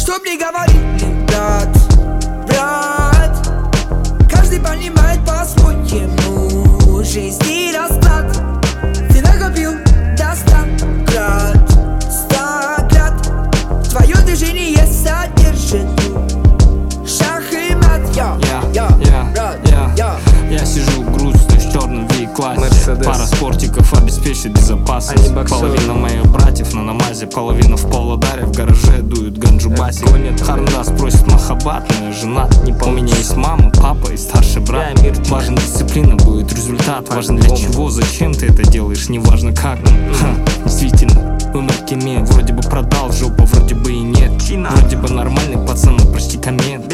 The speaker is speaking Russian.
Чтоб не говорили, брат, брат. Каждый понимает по-своему жизнь и расклад. Ты накопил до 100 крат, 100 крат. Твое движение содержит шах и мат. Я сижу грустный в черном V-классе. Пара спортиков обеспечит безопасность. Половина моих братьев на намазе, половина в Павлодаре. В гараже дуют ганджу баси. Харндас просит махаббат, но я женат. У меня есть мама, папа и старший брат. Важен дисциплина, будет результат. Важен для чего, зачем ты это делаешь, не важно как. Действительно, умер Кеме. Вроде бы продал жопу, вроде бы и нет. Вроде бы нормальный пацан, но почти комет.